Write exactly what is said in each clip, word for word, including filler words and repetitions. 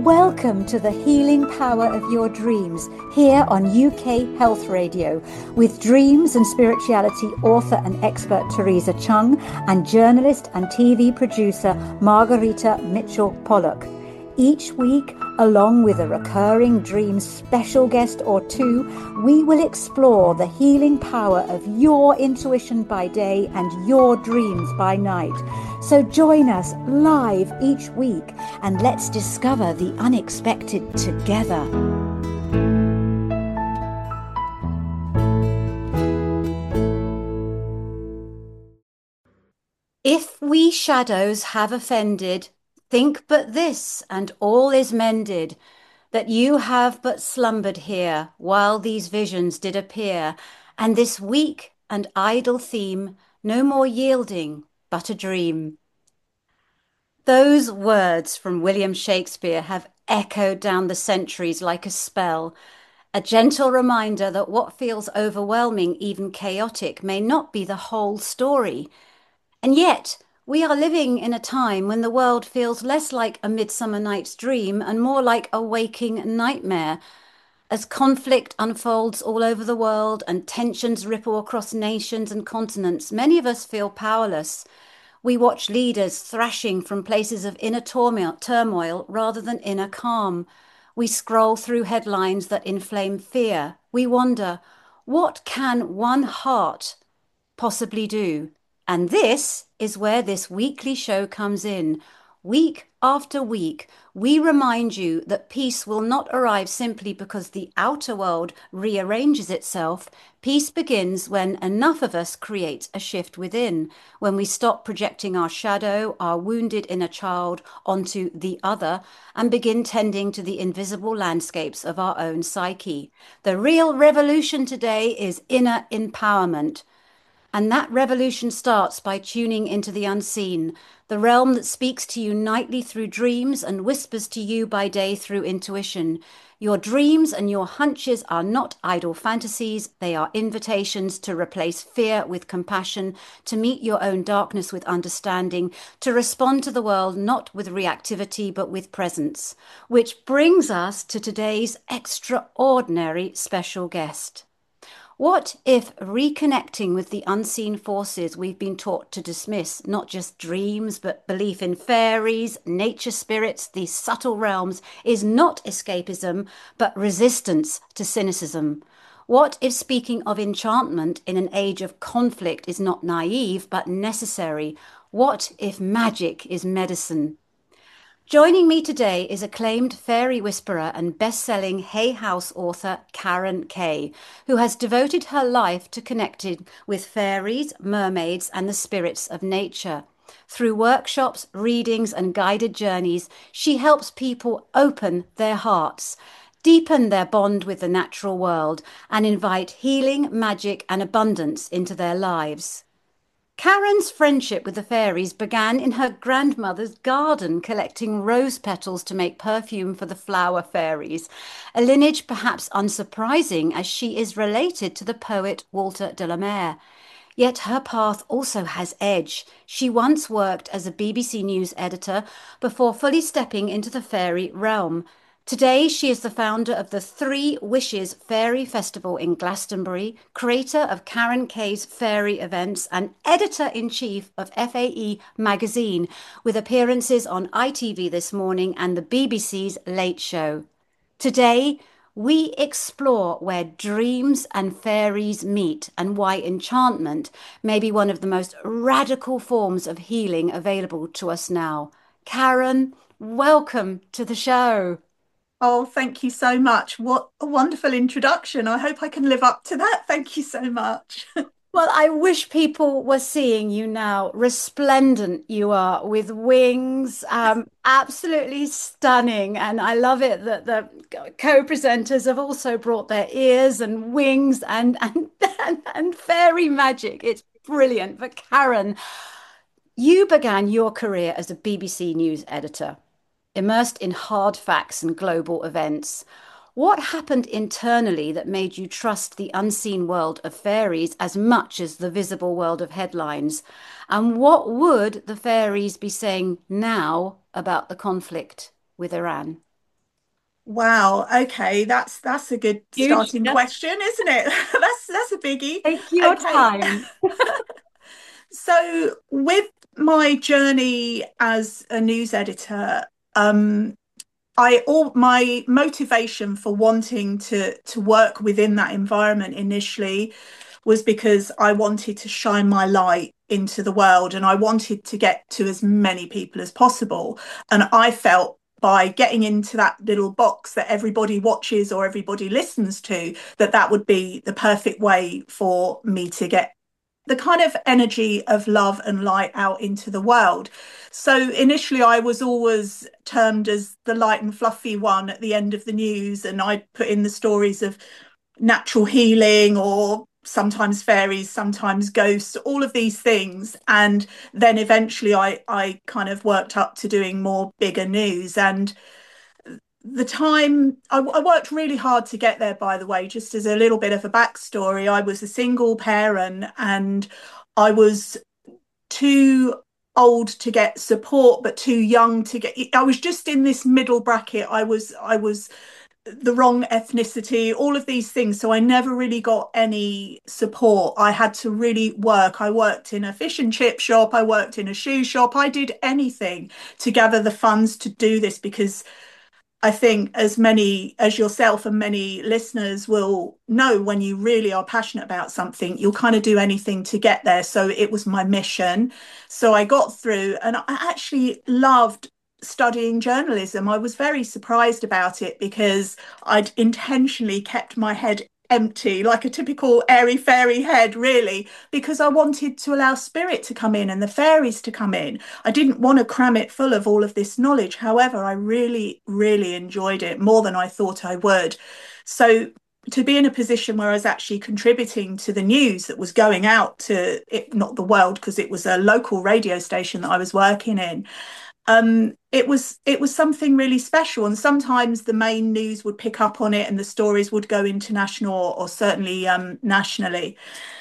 Welcome to the healing power of your dreams here on U K Health Radio with dreams and spirituality author and expert Teresa Chung and journalist and T V producer Margarita Mitchell Pollock. Each week, along with a recurring dreams special guest or two, we will explore the healing power of your intuition by day and your dreams by night. So join us live each week and let's discover the unexpected together. If we shadows have offended, think but this, and all is mended, that you have but slumbered here while these visions did appear, and this weak and idle theme no more yielding but a dream. Those words from William Shakespeare have echoed down the centuries like a spell, a gentle reminder that what feels overwhelming, even chaotic, may not be the whole story. And yet, we are living in a time when the world feels less like a Midsummer Night's Dream and more like a waking nightmare. As conflict unfolds all over the world and tensions ripple across nations and continents, many of us feel powerless. We watch leaders thrashing from places of inner turmoil, turmoil rather than inner calm. We scroll through headlines that inflame fear. We wonder, what can one heart possibly do? And this is where this weekly show comes in. Week after week, we remind you that peace will not arrive simply because the outer world rearranges itself. Peace begins when enough of us create a shift within, when we stop projecting our shadow, our wounded inner child, onto the other, and begin tending to the invisible landscapes of our own psyche. The real revolution today is inner empowerment. And that revolution starts by tuning into the unseen, the realm that speaks to you nightly through dreams and whispers to you by day through intuition. Your dreams and your hunches are not idle fantasies. They are invitations to replace fear with compassion, to meet your own darkness with understanding, to respond to the world not with reactivity but with presence. Which brings us to today's extraordinary special guest. What if reconnecting with the unseen forces we've been taught to dismiss, not just dreams, but belief in fairies, nature spirits, these subtle realms, is not escapism, but resistance to cynicism? What if speaking of enchantment in an age of conflict is not naive, but necessary? What if magic is medicine? Joining me today is acclaimed fairy whisperer and best-selling Hay House author Karen Kay, who has devoted her life to connecting with fairies, mermaids, and the spirits of nature. Through workshops, readings, and guided journeys, she helps people open their hearts, deepen their bond with the natural world, and invite healing, magic, and abundance into their lives. Karen's friendship with the fairies began in her grandmother's garden, collecting rose petals to make perfume for the flower fairies, a lineage perhaps unsurprising as she is related to the poet Walter de la Mare. Yet her path also has edge. She once worked as a B B C News editor before fully stepping into the fairy realm. Today, she is the founder of the Three Wishes Fairy Festival in Glastonbury, creator of Karen Kay's Fairy Events, and editor-in-chief of F A E magazine, with appearances on I T V This Morning and the B B C's Late Show. Today, we explore where dreams and fairies meet and why enchantment may be one of the most radical forms of healing available to us now. Karen, welcome to the show. Oh, thank you so much. What a wonderful introduction. I hope I can live up to that. Thank you so much. Well, I wish people were seeing you now. Resplendent you are with wings. Um, absolutely stunning. And I love it that the co-presenters have also brought their ears and wings and and and, and fairy magic. It's brilliant. But Karen, you began your career as a B B C News editor, immersed in hard facts and global events. What happened internally that made you trust the unseen world of fairies as much as the visible world of headlines? And what would the fairies be saying now about the conflict with Iran? Wow. Okay, that's that's a good Huge. starting Just question, isn't it? That's that's a biggie. take your Okay. time. So with my journey as a news editor, um, I all my motivation for wanting to to work within that environment initially was because I wanted to shine my light into the world and I wanted to get to as many people as possible. And I felt by getting into that little box that everybody watches or everybody listens to, that that would be the perfect way for me to get the kind of energy of love and light out into the world. So initially, I was always termed as the light and fluffy one at the end of the news, and I put in the stories of natural healing or sometimes fairies, sometimes ghosts, all of these things. And then eventually I, I kind of worked up to doing more bigger news. And the time I, I worked really hard to get there, by the way, just as a little bit of a backstory. I was a single parent and I was too old to get support but too young to get, I was just in this middle bracket. I was i was the wrong ethnicity, all of these things. So I never really got any support. I had to really work. I worked in a fish and chip shop, I worked in a shoe shop, I did anything to gather the funds to do this, because I think, as many as yourself and many listeners will know, when you really are passionate about something, you'll kind of do anything to get there. So it was my mission. So I got through, and I actually loved studying journalism. I was very surprised about it because I'd intentionally kept my head empty, like a typical airy fairy head, really, because I wanted to allow spirit to come in and the fairies to come in. I didn't want to cram it full of all of this knowledge. However, I really, really enjoyed it more than I thought I would. So to be in a position where I was actually contributing to the news that was going out to it, not the world, because it was a local radio station that I was working in, um, it was it was something really special. And sometimes the main news would pick up on it, and the stories would go international, or, or certainly um, nationally.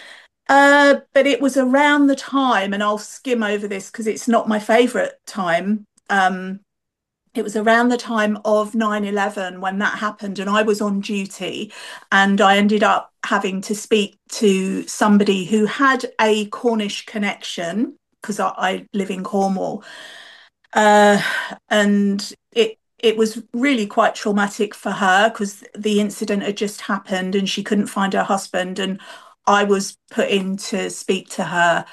Uh, but it was around the time, and I'll skim over this because it's not my favourite time. Um, it was around the time of nine eleven when that happened, and I was on duty, and I ended up having to speak to somebody who had a Cornish connection, because I, I live in Cornwall. Uh, and it it was really quite traumatic for her because the incident had just happened and she couldn't find her husband, and I was put in to speak to her.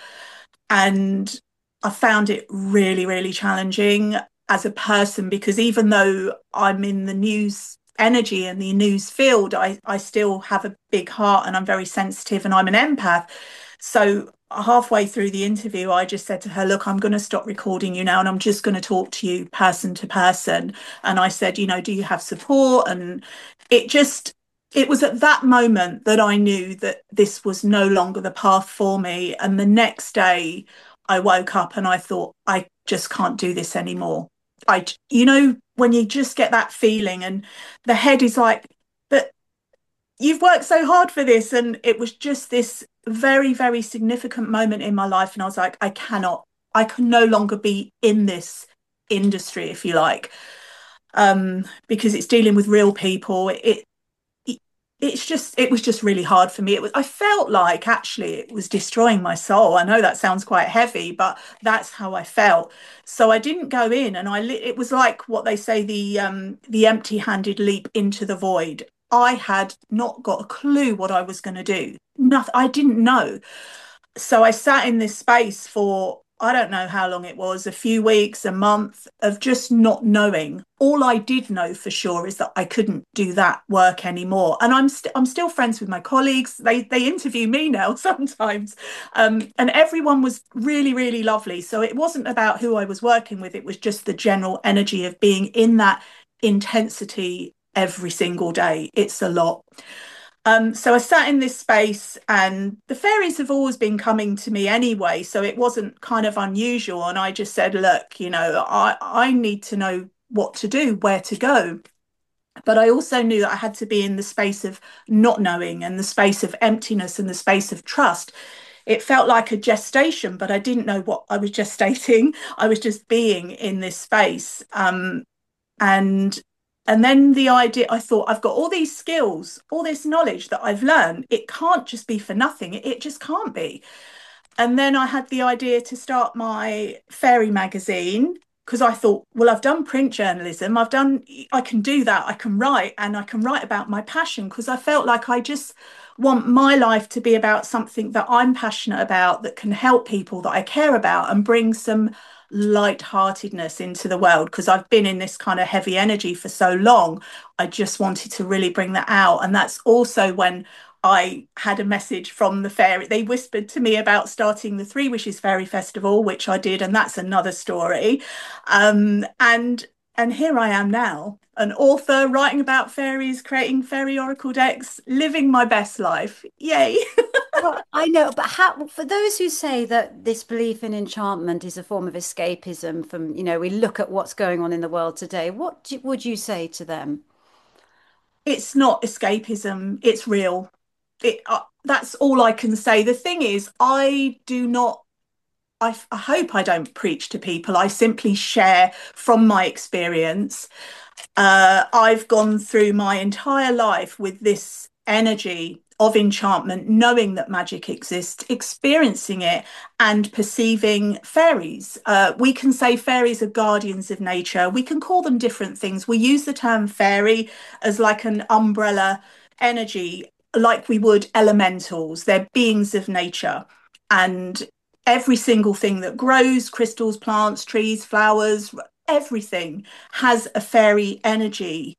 And I found it really, really challenging as a person, because even though I'm in the news energy and the news field, I, I still have a big heart and I'm very sensitive and I'm an empath. So halfway through the interview, I just said to her, look, I'm going to stop recording you now and I'm just going to talk to you person to person. And I said, you know, do you have support? And it just, it was at that moment that I knew that this was no longer the path for me. And the next day, I woke up and I thought, I just can't do this anymore. I, you know, when you just get that feeling and the head is like, but you've worked so hard for this. And it was just this very, very significant moment in my life. And I was like, I cannot, I can no longer be in this industry, if you like, um, because it's dealing with real people. It, it's just it was just really hard for me. It was I felt like actually it was destroying my soul. I know that sounds quite heavy, but that's how I felt. So I didn't go in, and I it was like what they say, the um the empty-handed leap into the void. I had not got a clue what I was going to do. Nothing. I didn't know. So I sat in this space for, I don't know how long it was, a few weeks, a month, of just not knowing. All I did know for sure is that I couldn't do that work anymore. And I'm st- I'm still friends with my colleagues. They they interview me now sometimes, um, and everyone was really really lovely. So it wasn't about who I was working with. It was just the general energy of being in that intensity every single day. It's a lot. Um, so I sat in this space, and the fairies have always been coming to me anyway, so it wasn't kind of unusual. And I just said, look, you know, I, I need to know what to do, where to go. But I also knew that I had to be in the space of not knowing, and the space of emptiness, and the space of trust. It felt like a gestation, but I didn't know what I was gestating. I was just being in this space. Um, and And then the idea, I thought, I've got all these skills, all this knowledge that I've learned. It can't just be for nothing. It, it just can't be. And then I had the idea to start my fairy magazine because I thought, well, I've done print journalism. I've done, I can do that. I can write and I can write about my passion because I felt like I just want my life to be about something that I'm passionate about, that can help people that I care about and bring some lightheartedness into the world because I've been in this kind of heavy energy for so long. I just wanted to really bring that out. And that's also when I had a message from the fairy. They whispered to me about starting the Three Wishes Fairy Festival, which I did, and that's another story. Um, and and here I am now, an author writing about fairies, creating fairy oracle decks, living my best life. Yay! Well, I know, but how, for those who say that this belief in enchantment is a form of escapism from, you know, we look at what's going on in the world today, what do, would you say to them? It's not escapism; it's real. It uh, that's all I can say. The thing is, I do not I, I hope I don't preach to people. I simply share from my experience. Uh, I've gone through my entire life with this energy of enchantment, knowing that magic exists, experiencing it, and perceiving fairies. Uh, we can say fairies are guardians of nature. We can call them different things. We use the term fairy as like an umbrella energy, like we would elementals. They're beings of nature. And every single thing that grows, crystals, plants, trees, flowers, everything has a fairy energy.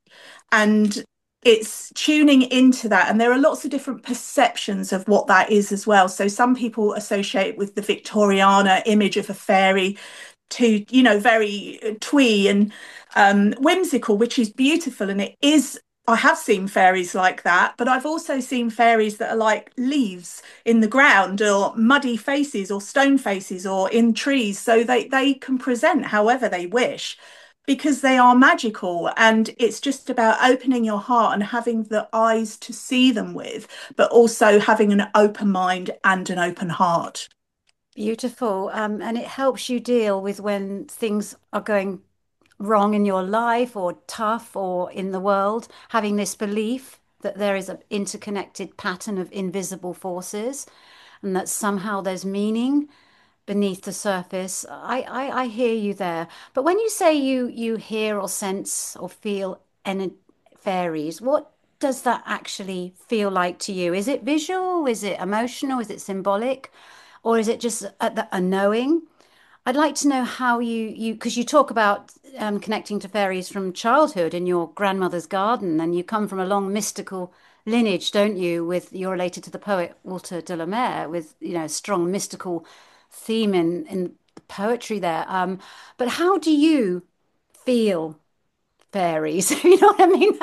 And it's tuning into that. And there are lots of different perceptions of what that is as well. So some people associate with the Victoriana image of a fairy to, you know, very twee and um, whimsical, which is beautiful. And it is, I have seen fairies like that, but I've also seen fairies that are like leaves in the ground or muddy faces or stone faces or in trees. So they, they can present however they wish because they are magical. And it's just about opening your heart and having the eyes to see them with, but also having an open mind and an open heart. Beautiful. Um, and it helps you deal with when things are going wrong in your life or tough or in the world, having this belief that there is an interconnected pattern of invisible forces and that somehow there's meaning beneath the surface. I, I, I hear you there. But when you say you you hear or sense or feel any fairies, what does that actually feel like to you? Is it visual? Is it emotional? Is it symbolic? Or is it just a, a knowing? I'd like to know how you you because you talk about um, connecting to fairies from childhood in your grandmother's garden, and you come from a long mystical lineage, don't you? With you're related to the poet Walter de la Mare, with you know strong mystical theme in in the poetry there. Um, but how do you feel fairies? You know what I mean?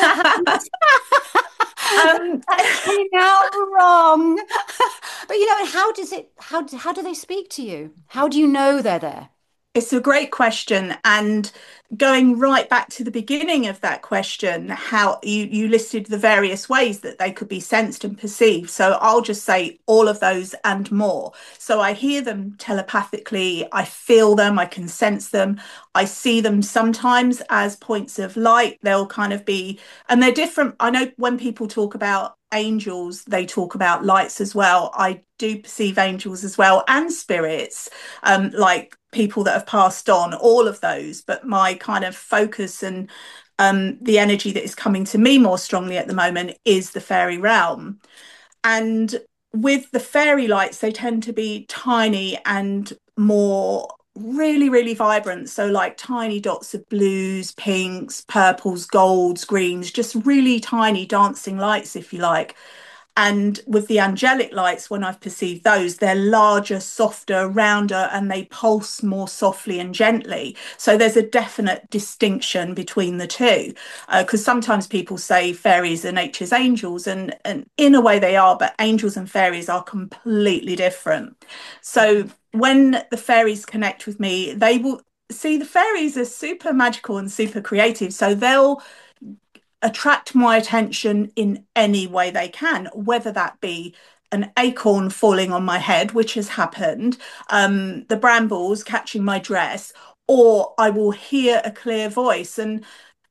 um, That's coming out wrong. But you know, how does it? How do, how do they speak to you? How do you know they're there? It's a great question. And going right back to the beginning of that question, how you, you listed the various ways that they could be sensed and perceived. So I'll just say all of those and more. So I hear them telepathically, I feel them, I can sense them, I see them sometimes as points of light. They'll kind of be, and they're different. I know when people talk about angels, they talk about lights as well. I do perceive angels as well and spirits, um, like people that have passed on, all of those. But my kind of focus and um, the energy that is coming to me more strongly at the moment is the fairy realm. And with the fairy lights, they tend to be tiny and more really, really vibrant. So, like tiny dots of blues, pinks, purples, golds, greens, just really tiny dancing lights, if you like. And with the angelic lights, when I've perceived those, they're larger, softer, rounder, and they pulse more softly and gently. So there's a definite distinction between the two. Because uh, sometimes people say fairies are nature's angels, and, and in a way they are, but angels and fairies are completely different. So when the fairies connect with me, they will see the fairies are super magical and super creative. So they'll attract my attention in any way they can, whether that be an acorn falling on my head, which has happened, um, the brambles catching my dress, or I will hear a clear voice. And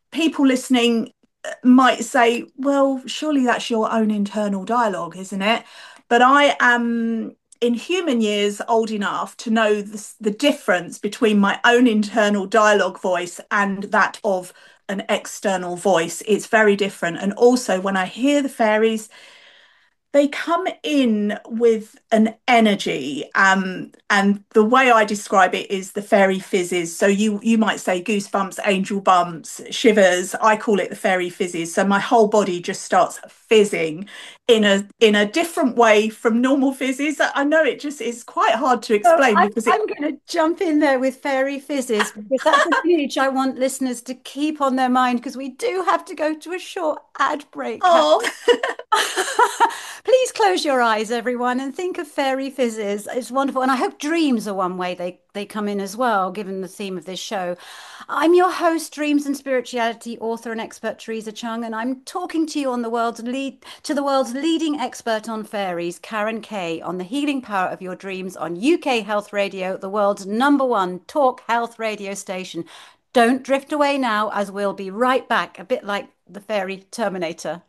people listening might say, well, surely that's your own internal dialogue, isn't it? But I am in human years old enough to know the, the difference between my own internal dialogue voice and that of an external voice. It's very different. And also, when I hear the fairies, they come in with an energy, um, and the way I describe it is the fairy fizzes. So you you might say goosebumps, angel bumps, shivers. I call it the fairy fizzes. So my whole body just starts fizzing in a in a different way from normal fizzes. I know it just is quite hard to So explain I'm, because it. I'm going to jump in there with fairy fizzes because that's a image I want listeners to keep on their mind because we do have to go to a short ad break. Oh, Please close your eyes, everyone, and think of fairy fizzes. It's wonderful. And I hope dreams are one way they, they come in as well, given the theme of this show. I'm your host, Dreams and Spirituality author and expert Teresa Chung, and I'm talking to you on the world's lead to the world's leading expert on fairies, Karen Kay, on the healing power of your dreams on U K Health Radio, the world's number one talk health radio station. Don't drift away now, as we'll be right back, a bit like the fairy Terminator.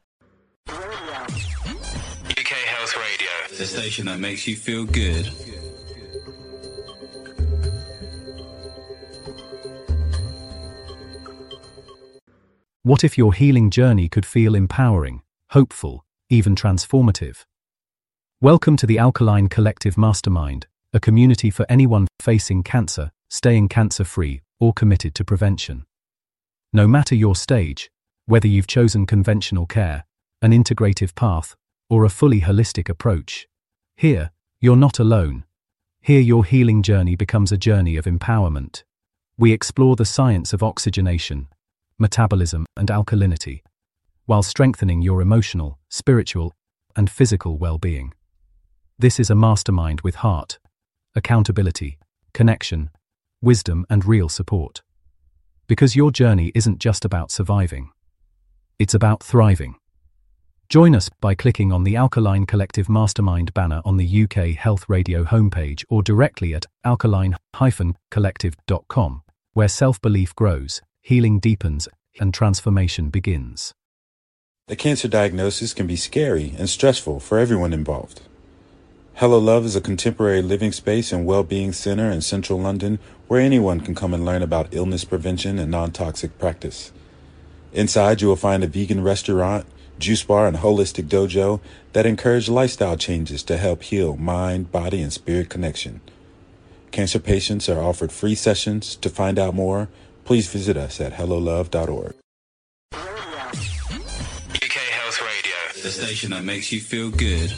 U K Health Radio, the station that makes you feel good. What if your healing journey could feel empowering, hopeful, even transformative? Welcome to the Alkaline Collective Mastermind, a community for anyone facing cancer, staying cancer-free, or committed to prevention. No matter your stage, whether you've chosen conventional care, an integrative path, or a fully holistic approach, here, you're not alone. Here your healing journey becomes a journey of empowerment. We explore the science of oxygenation, metabolism, and alkalinity, while strengthening your emotional, spiritual, and physical well-being. This is a mastermind with heart, accountability, connection, wisdom, and real support. Because your journey isn't just about surviving. It's about thriving. Join us by clicking on the Alkaline Collective Mastermind banner on the U K Health Radio homepage or directly at alkaline dash collective dot com, where self-belief grows, healing deepens, and transformation begins. The cancer diagnosis can be scary and stressful for everyone involved. Hello Love is a contemporary living space and well-being center in central London where anyone can come and learn about illness prevention and non-toxic practice. Inside, you will find a vegan restaurant, juice bar, and holistic dojo that encourage lifestyle changes to help heal mind, body, and spirit connection. Cancer patients are offered free sessions. To find out more, please visit us at hello love dot org. U K Health Radio, the station that makes you feel good.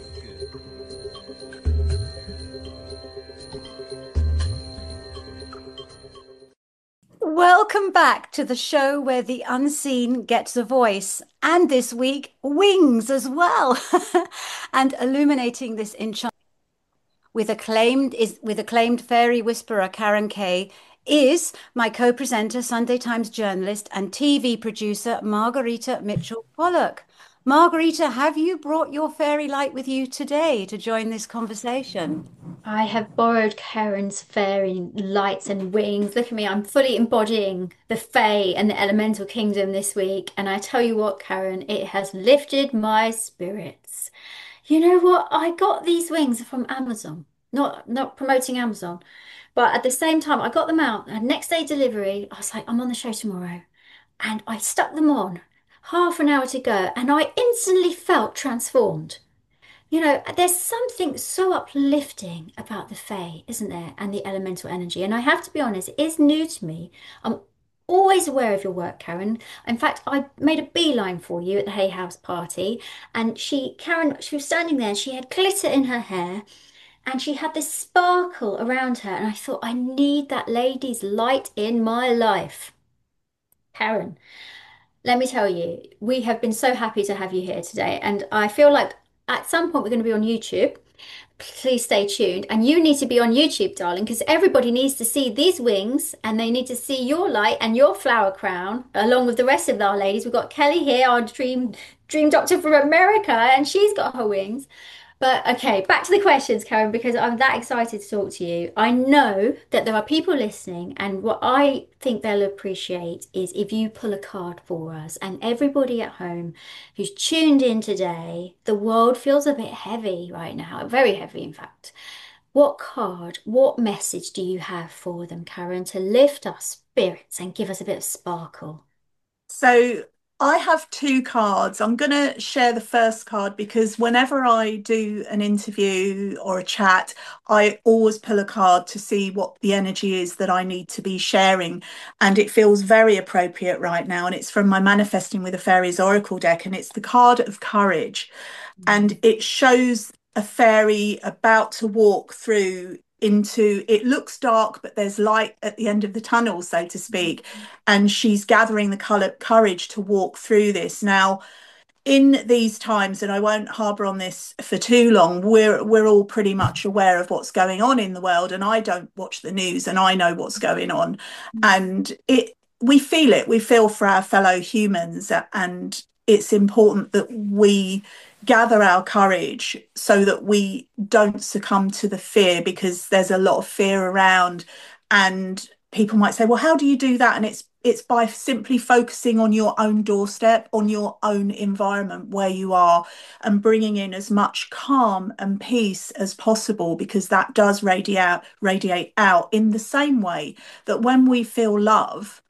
Welcome back to the show where the unseen gets a voice, and this week, wings as well. And illuminating this enchantment with acclaimed is with acclaimed fairy whisperer Karen Kay is my co-presenter, Sunday Times journalist, and T V producer Margarita Mitchell Pollock. Margarita, have you brought your fairy light with you today to join this conversation? I have borrowed Karen's fairy lights and wings. Look at me, I'm fully embodying the Fae and the elemental kingdom this week. And I tell you what, Karen, it has lifted my spirits. You know what? I got these wings from Amazon. Not not promoting Amazon, but at the same time, I got them out. And next day delivery, I was like, I'm on the show tomorrow. And I stuck them on, half an hour to go, and I instantly felt transformed. You know, there's something so uplifting about the Fae, isn't there? And the elemental energy. And I have to be honest, it is new to me. I'm always aware of your work, Karen. In fact, I made a beeline for you at the Hay House party. And she, Karen, she was standing there and she had glitter in her hair and she had this sparkle around her. And I thought, I need that lady's light in my life. Karen, let me tell you, we have been so happy to have you here today. And I feel like at some point we're going to be on YouTube. Please stay tuned. And you need to be on YouTube, darling, because everybody needs to see these wings and they need to see your light and your flower crown, along with the rest of our ladies. We've got Kelly here, our dream dream doctor from America, and she's got her wings. But okay, back to the questions, Karen, because I'm that excited to talk to you. I know that there are people listening, and what I think they'll appreciate is if you pull a card for us. And everybody at home who's tuned in today, the world feels a bit heavy right now, very heavy, in fact. What card, what message do you have for them, Karen, to lift our spirits and give us a bit of sparkle? So I have two cards. I'm going to share the first card because whenever I do an interview or a chat, I always pull a card to see what the energy is that I need to be sharing. And it feels very appropriate right now. And it's from my Manifesting with the Fairies Oracle deck. And it's the card of courage. And it shows a fairy about to walk through into, it looks dark, but there's light at the end of the tunnel, so to speak. And she's gathering the color, courage to walk through this. Now, in these times, and I won't harbour on this for too long, we're we're all pretty much aware of what's going on in the world. And I don't watch the news and I know what's going on. And it we feel it, we feel for our fellow humans, and it's important that we gather our courage so that we don't succumb to the fear, because there's a lot of fear around. And people might say, well, how do you do that? And it's it's by simply focusing on your own doorstep, on your own environment where you are, and bringing in as much calm and peace as possible, because that does radiate radiate out in the same way that when we feel love,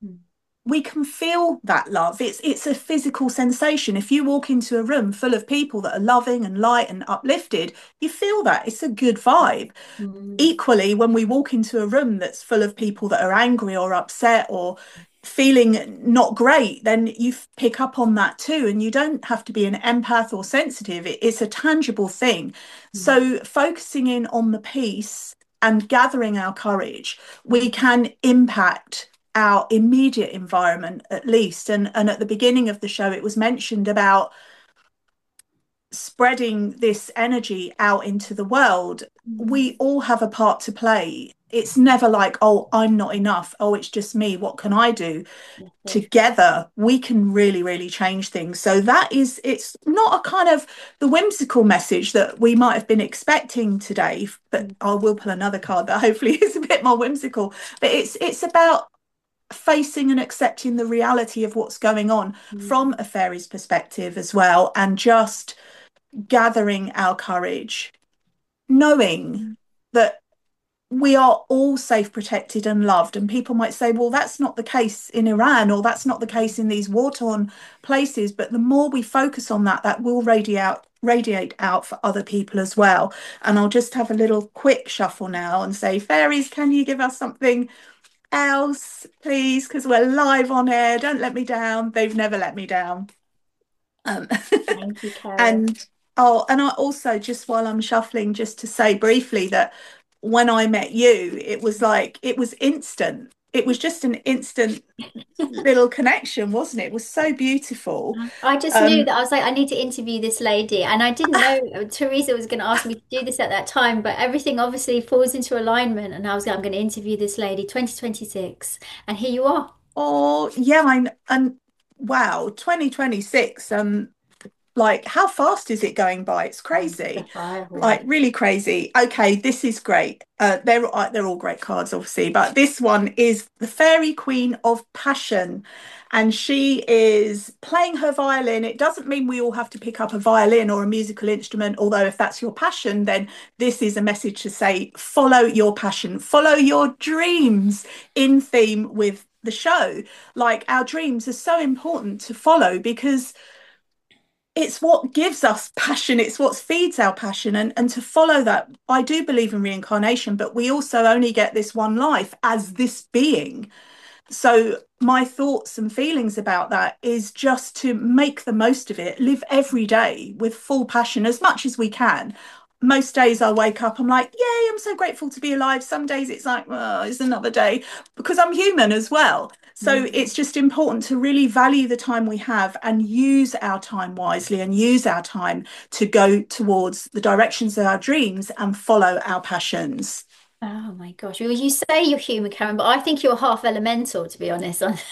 we can feel that love. It's it's a physical sensation. If you walk into a room full of people that are loving and light and uplifted, you feel that. It's a good vibe. Mm. Equally, when we walk into a room that's full of people that are angry or upset or feeling not great, then you pick up on that too. And you don't have to be an empath or sensitive. It, it's a tangible thing. Mm. So focusing in on the peace and gathering our courage, we can impact our immediate environment at least. And, and at the beginning of the show, it was mentioned about spreading this energy out into the world. We all have a part to play. It's never like, oh, I'm not enough. Oh, it's just me. What can I do? Together, we can really, really change things. So that is, it's not a kind of the whimsical message that we might have been expecting today, but I will pull another card that hopefully is a bit more whimsical. But it's it's about facing and accepting the reality of what's going on mm. from a fairy's perspective as well, and just gathering our courage, knowing mm. that we are all safe, protected and loved. And people might say, well, that's not the case in Iran, or that's not the case in these war-torn places. But the more we focus on that, that will radiate radiate out for other people as well. And I'll just have a little quick shuffle now and say, fairies, can you give us something else, please? Because we're live on air. Don't let me down. They've never let me down. Um, Thank you, Karen. And oh, and I also, just while I'm shuffling, just to say briefly that when I met you, it was like, it was instant. It was just an instant little connection, wasn't it? It was so beautiful. I just Um, knew that I was like, I need to interview this lady. And I didn't know Teresa was going to ask me to do this at that time, but everything obviously falls into alignment. And I was like, I'm going to interview this lady, twenty twenty-six. And here you are. Oh, yeah. I, and wow, twenty twenty-six. Um, like, how fast is it going by? It's crazy, like really crazy. Okay, this is great. Uh, they're uh, they're all great cards, obviously, but this one is the Fairy Queen of Passion, and she is playing her violin. It doesn't mean we all have to pick up a violin or a musical instrument, although if that's your passion, then this is a message to say, follow your passion, follow your dreams, in theme with the show. Like, our dreams are so important to follow, because it's what gives us passion. It's what feeds our passion. And, and to follow that, I do believe in reincarnation, but we also only get this one life as this being. So my thoughts and feelings about that is just to make the most of it, live every day with full passion as much as we can. Most days I wake up, I'm like, yay, I'm so grateful to be alive. Some days it's like, oh, it's another day, because I'm human as well. So mm. it's just important to really value the time we have and use our time wisely, and use our time to go towards the directions of our dreams and follow our passions. Oh my gosh. Well, you say you're human, Karen, but I think you're half elemental, to be honest.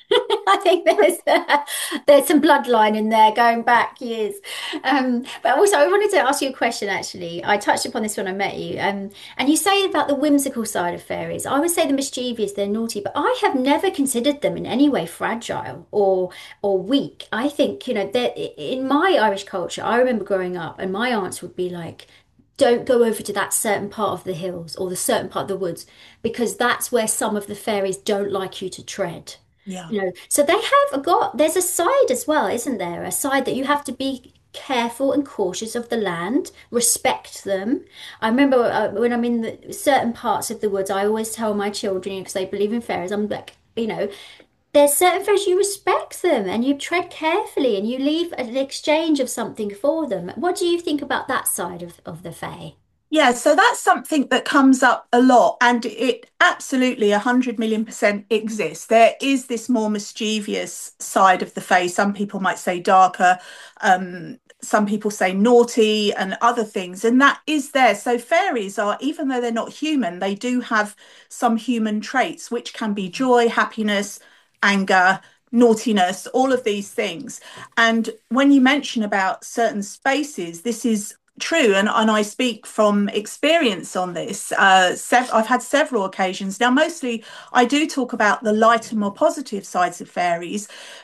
I think there's uh, there's some bloodline in there going back years. Um, but also, I wanted to ask you a question. Actually, I touched upon this when I met you. Um, and you say about the whimsical side of fairies. I would say the mischievous, they're naughty, but I have never considered them in any way fragile or or weak. I think, you know, that in my Irish culture, I remember growing up, and my aunts would be like, don't go over to that certain part of the hills or the certain part of the woods because that's where some of the fairies don't like you to tread. Yeah. You know, so they have got, there's a side as well, isn't there? A side that you have to be careful and cautious of the land, respect them. I remember uh, when I'm in the, certain parts of the woods, I always tell my children, because they believe in fairies, I'm like, you know, there's certain fairies you respect them and you tread carefully and you leave an exchange of something for them. What do you think about that side of, of the fae? Yeah, so that's something that comes up a lot, and it absolutely one hundred million percent exists. There is this more mischievous side of the face. Some people might say darker, um, some people say naughty, and other things, and that is there. So fairies are, even though they're not human, they do have some human traits, which can be joy, happiness, anger, naughtiness, all of these things. And when you mention about certain spaces, this is true, and, and I speak from experience on this. Uh, sev- I've had several occasions. Now, mostly I do talk about the lighter, more positive sides of fairies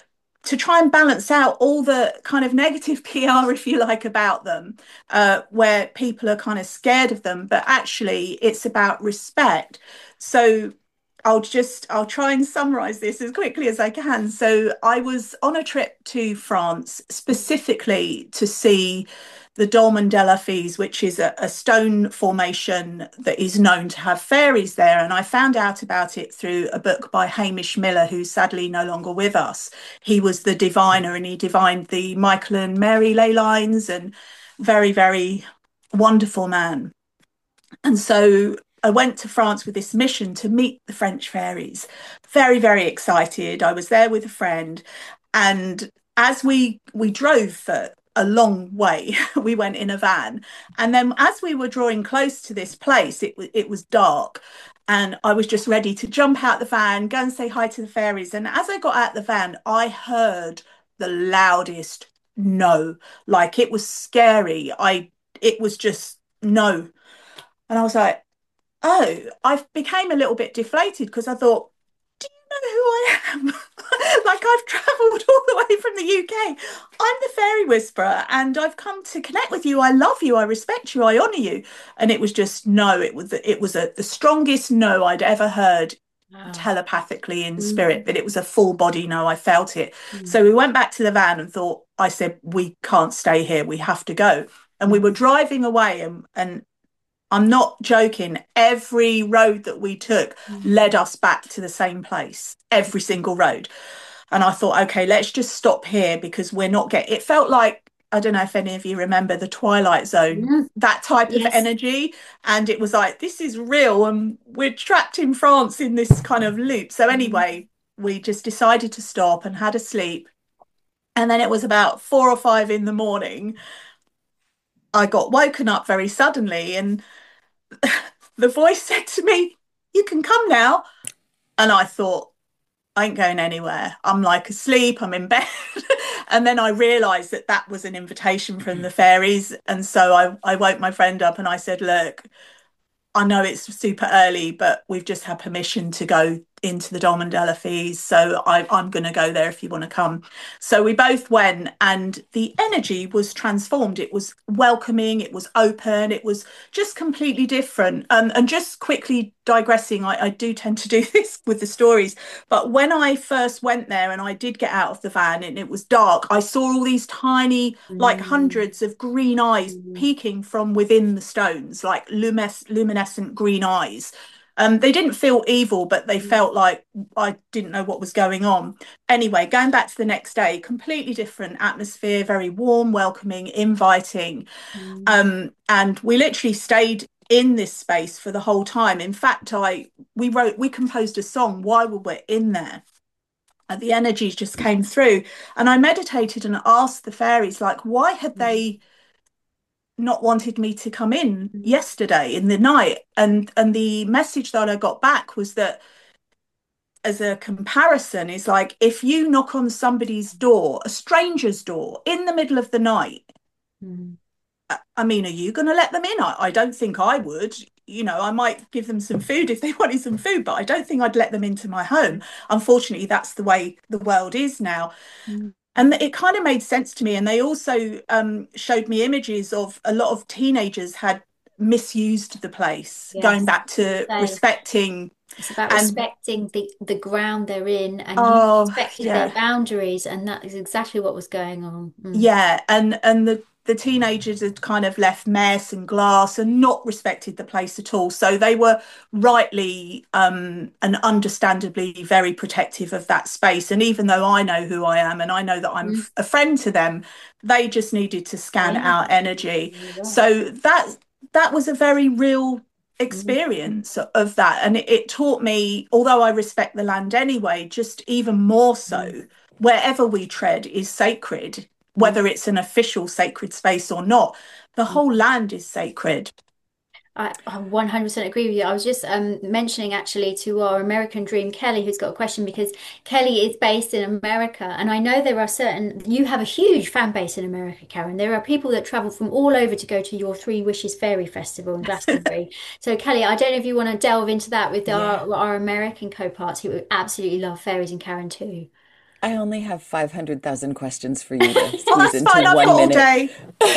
to try and balance out all the kind of negative P R, if you like, about them, uh, where people are kind of scared of them, but actually it's about respect. So I'll just I'll try and summarize this as quickly as I can. So I was on a trip to France specifically to see the Dolmen de la Fise, which is a, a stone formation that is known to have fairies there. And I found out about it through a book by Hamish Miller, who's sadly no longer with us. He was the diviner and he divined the Michael and Mary ley lines, and very, very wonderful man. And so I went to France with this mission to meet the French fairies. Very, very excited. I was there with a friend, and as we we drove for a long way, we went in a van, and then as we were drawing close to this place, it it was dark, and I was just ready to jump out the van, go and say hi to the fairies. And as I got out the van, I heard the loudest no, like it was scary. I it was just no, and I was like, oh, I became a little bit deflated because I thought, do you know who I am? Like, I've travelled all the way from the U K. I'm the fairy whisperer and I've come to connect with you. I love you. I respect you. I honour you. And it was just no. It was it was a, the strongest no I'd ever heard Wow. telepathically in Mm, spirit, but it was a full body no. I felt it. mm, So we went back to the van and thought, I said, we can't stay here. We have to go. And we mm, were driving away, and, and I'm not joking. Every road that we took mm. led us back to the same place, every single road. And I thought, okay, let's just stop here because we're not getting, it felt like, I don't know if any of you remember the Twilight Zone, Mm. that type of Yes. energy. And it was like, this is real. And we're trapped in France in this kind of loop. So Mm, anyway, we just decided to stop and had a sleep. And then it was about four or five in the morning. I got woken up very suddenly, and the voice said to me, you can come now. And I thought, I ain't going anywhere. I'm like asleep, I'm in bed. And then I realized that that was an invitation from the fairies. And so I, I woke my friend up and I said, look, I know it's super early, but we've just had permission to go into the Dolmen de la Fise. So I, I'm going to go there if you want to come. So we both went, and the energy was transformed. It was welcoming, it was open, it was just completely different. Um, and just quickly digressing, I, I do tend to do this with the stories. But when I first went there and I did get out of the van and it was dark, I saw all these tiny, like mm, hundreds of green eyes mm, peeking from within the stones, like lumes- luminescent green eyes. Um, they didn't feel evil, but they mm, felt like I didn't know what was going on. Anyway, going back to the next day, completely different atmosphere, very warm, welcoming, inviting. mm, Um, and we literally stayed in this space for the whole time. In fact, I we wrote, we composed a song while we were in there. And the energies just came through. And I meditated and asked the fairies, like, why had mm, they not wanted me to come in mm, yesterday in the night? And and the message that I got back was that as a comparison is like if you knock on somebody's door, a stranger's door, in the middle of the night. Mm. I mean, are you going to let them in? I, I don't think I would. You know, I might give them some food if they wanted some food, but I don't think I'd let them into my home. Unfortunately, that's the way the world is now. Mm. And it kind of made sense to me. And they also um, showed me images of a lot of teenagers had misused the place, Yes. going back to Say. respecting. It's about and respecting the, the ground they're in, and you oh respected yeah their boundaries, and that is exactly what was going on. Mm. yeah and and the the teenagers had kind of left mess and glass and not respected the place at all, so they were rightly um and understandably very protective of that space. And even though I know who I am and I know that I'm Mm. a friend to them, they just needed to scan Yeah. our energy. Yeah. So that that was a very real Mm. experience of that, and it, it taught me, although I respect the land anyway, just even more so, Mm. wherever we tread is sacred, whether it's an official sacred space or not. The Mm. whole land is sacred. I, I one hundred percent agree with you. I was just um, mentioning actually to our American Dream, Kelly, who's got a question, because Kelly is based in America. And I know there are certain, you have a huge fan base in America, Karen. There are people that travel from all over to go to your Three Wishes Fairy Festival in Glastonbury. So, Kelly, I don't know if you want to delve into that with Yeah. our, our American co-parts who absolutely love fairies, and Karen too. I only have five hundred thousand questions for you to Oh, squeeze that's into fine. I've one got all minute. day.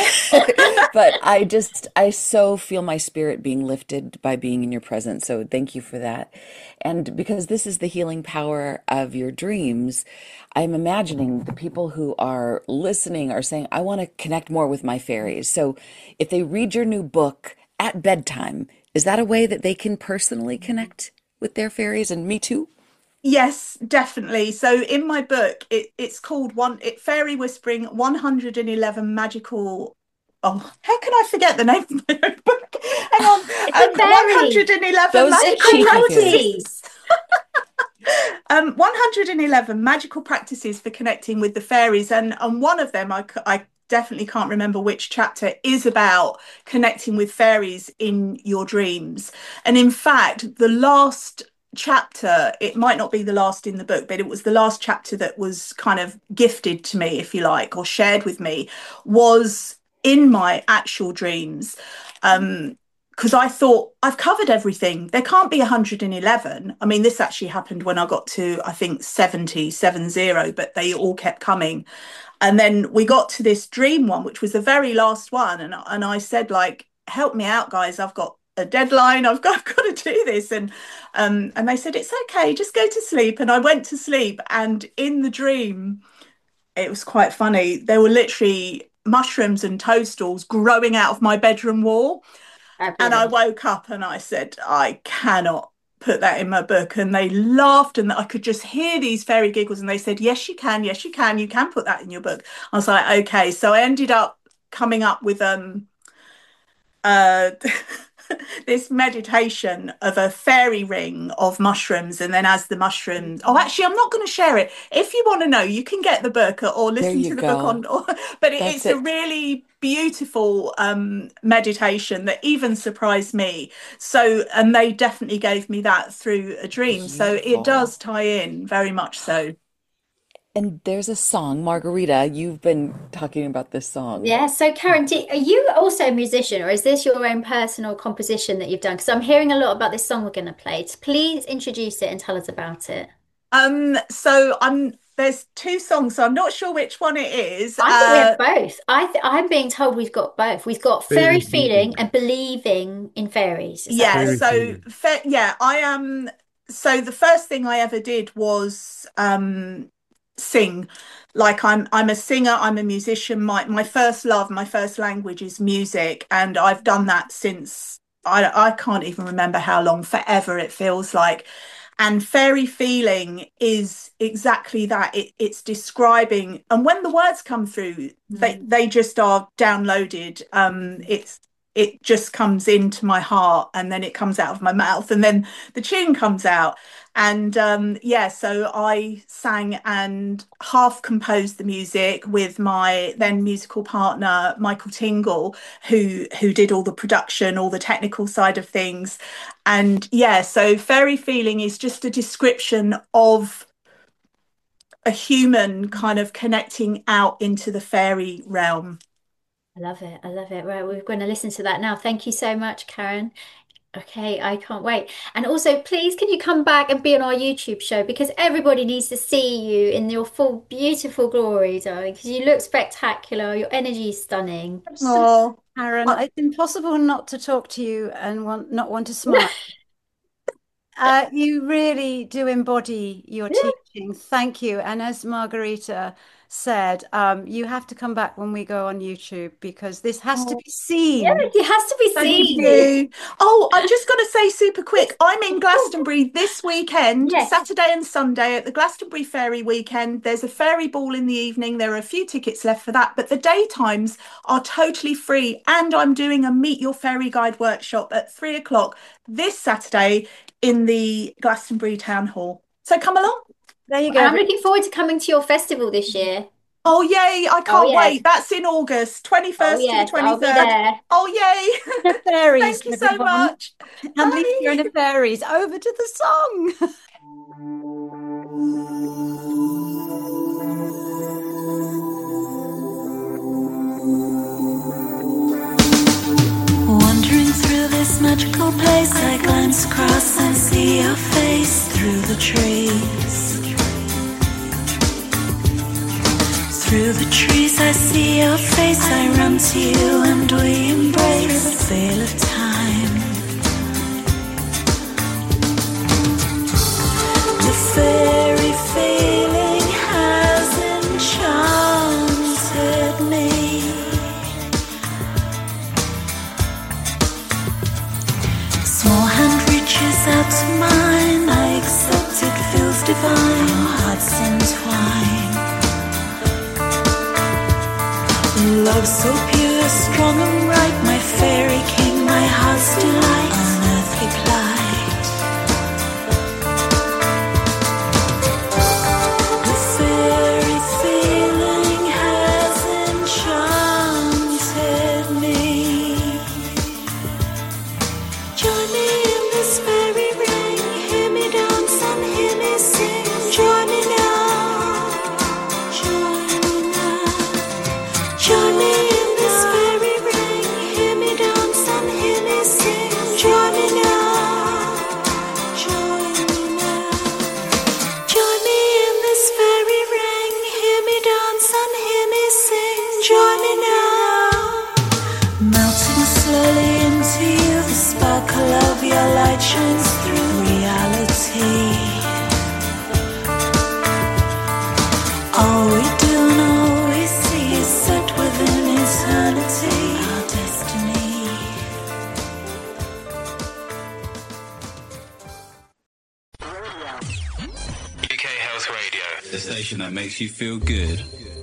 But I just, I so feel my spirit being lifted by being in your presence. So thank you for that. And because this is the healing power of your dreams, I'm imagining the people who are listening are saying, I want to connect more with my fairies. So if they read your new book at bedtime, is that a way that they can personally connect with their fairies? And me too? Yes, definitely. So in my book, it, it's called one it Fairy Whispering one hundred eleven Magical. Oh, how can I forget the name of my own book? Hang on. It's a Um, fairy. one hundred eleven Those Magical cheeky fairies. Practices. um, one hundred eleven Magical Practices for Connecting with the Fairies. And, and one of them, I, c- I definitely can't remember which chapter, is about connecting with fairies in your dreams. And in fact, the last chapter, it might not be the last in the book, but it was the last chapter that was kind of gifted to me, if you like, or shared with me, was in my actual dreams. Um, because I thought I've covered everything. There can't be one hundred eleven. I mean, this actually happened when I got to, I think, seventy, seven zero, but they all kept coming. And then we got to this dream one, which was the very last one. And, and I said, like, help me out, guys. I've got a deadline. I've got, I've got to do this. And um, and they said, it's okay, just go to sleep. And I went to sleep. And in the dream, it was quite funny. There were literally mushrooms and toadstools growing out of my bedroom wall. And I woke up and I said, I cannot put that in my book. And they laughed, and I could just hear these fairy giggles. And they said, yes, you can. Yes, you can. You can put that in your book. I was like, okay. So I ended up coming up with um uh this meditation of a fairy ring of mushrooms, and then as the mushrooms, oh actually I'm not going to share it. If you want to know, you can get the book or There listen you to the go. book on or, but it, That's it's it. a really beautiful um meditation that even surprised me. So, and they definitely gave me that through a dream, so it Beautiful. does tie in very much so. And there's a song, Margarita, you've been talking about this song. Yeah, so Karen, do, are you also a musician, or is this your own personal composition that you've done? Because I'm hearing a lot about this song we're going to play. Please introduce it and tell us about it. Um so I'm there's two songs, so I'm not sure which one it is. I think we uh have both. I th I'm being told we've got both. We've got fairy Fairy feeling feeling. and believing in fairies. Is that Yeah, right? Fairy so feeling. fa- yeah, I am. So the first thing I ever did was um, sing. Like I'm, I'm a singer. I'm a musician. My my first love, my first language is music, and I've done that since I I can't even remember how long. Forever it feels like. And fairy feeling is exactly that. It, it's describing, and when the words come through, they Mm. they just are downloaded. Um, it's it just comes into my heart, and then it comes out of my mouth, and then the tune comes out. And um, yeah, so I sang and half composed the music with my then musical partner, Michael Tingle, who who did all the production, all the technical side of things. And yeah, so Fairy Feeling is just a description of a human kind of connecting out into the fairy realm. I love it. I love it. Right, we're going to listen to that now. Thank you so much, Karen. Okay, I can't wait. And also, please, can you come back and be on our YouTube show? Because everybody needs to see you in your full, beautiful glory, darling. Because you look spectacular. Your energy is stunning. Oh, Karen, it's impossible not to talk to you and want, not want to smile. uh, you really do embody your Yeah. teaching. Thank you. And as Margarita said, um, you have to come back when we go on YouTube, because this has to oh, be seen. Yes, it has to be thank seen. you. Oh, I'm just going to say super quick, I'm in Glastonbury this weekend, Yes. Saturday and Sunday at the Glastonbury Fairy Weekend. There's a fairy ball in the evening. There are a few tickets left for that, but the daytimes are totally free. And I'm doing a Meet Your Fairy Guide workshop at three o'clock this Saturday in the Glastonbury Town Hall. So come along. There you go. I'm looking forward to coming to your festival this year. Oh, yay. I can't Oh, yes. wait. That's in August, twenty-first Oh, yes, to the I'll be twenty-third. there. Oh, yay. The fairies, Thank you so everyone. much. And Lisa and the fairies. Over to the song. Wandering through this magical place, I glance across and see your face through the trees. Through the trees I see your face, I run to you and we embrace the veil of time. The fairy feeling has enchanted me. Small hand reaches out to mine, I accept it, feels divine, our hearts entwine. Love so pure, strong and right, my fairy king, my heart's delight, unearthly plight. The fairy feeling has enchanted me. Join me in this fairy ring, hear me dance and hear me sing. Join me now. Join me in this fairy ring, hear me dance and hear me sing. Join me now, join me now. Join me in this fairy ring, hear me dance and hear me sing. Join me now. Melting slowly into you, the sparkle of your light shines through reality. All we do and all we see is set within eternity, our destiny. U K Health Radio, the station that makes you feel good.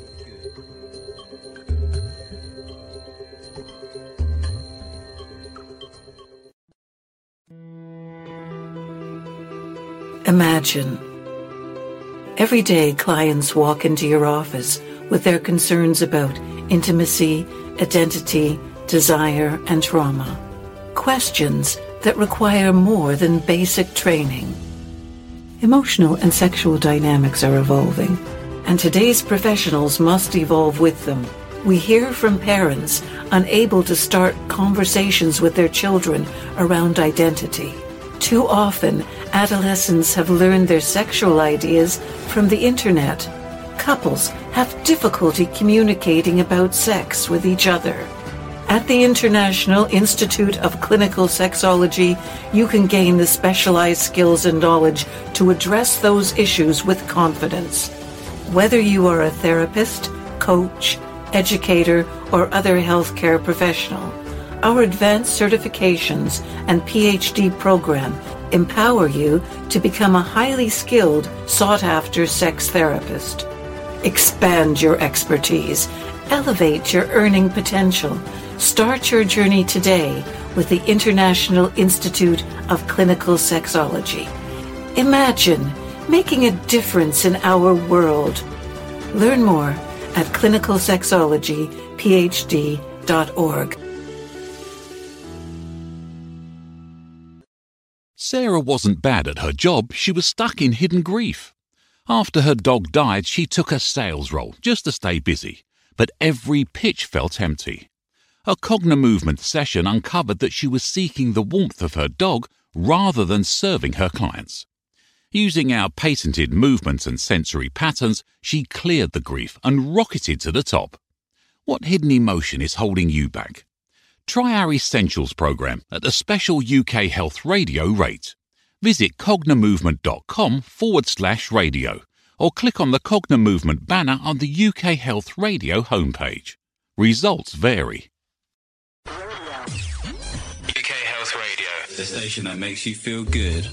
Imagine. Every day, clients walk into your office with their concerns about intimacy, identity, desire, and trauma. Questions that require more than basic training. Emotional and sexual dynamics are evolving, and today's professionals must evolve with them. We hear from parents unable to start conversations with their children around identity. Too often, adolescents have learned their sexual ideas from the internet. Couples have difficulty communicating about sex with each other. At the International Institute of Clinical Sexology, you can gain the specialized skills and knowledge to address those issues with confidence. Whether you are a therapist, coach, educator, or other healthcare professional, our advanced certifications and P H D program empower you to become a highly skilled, sought-after sex therapist. Expand your expertise, elevate your earning potential, Start your journey today with the International Institute of Clinical Sexology. Imagine making a difference in our world. Learn more at clinical sexology p h d dot org. Sarah wasn't bad at her job, she was stuck in hidden grief. After her dog died, she took a sales role just to stay busy, but every pitch felt empty. A Cognimovement session uncovered that she was seeking the warmth of her dog rather than serving her clients. Using our patented movements and sensory patterns, she cleared the grief and rocketed to the top. What hidden emotion is holding you back? Try our Essentials program at a special U K Health Radio rate. Visit cognimovement.com forward slash radio or click on the Cognimovement banner on the U K Health Radio homepage. Results vary. U K Health Radio, the station that makes you feel good.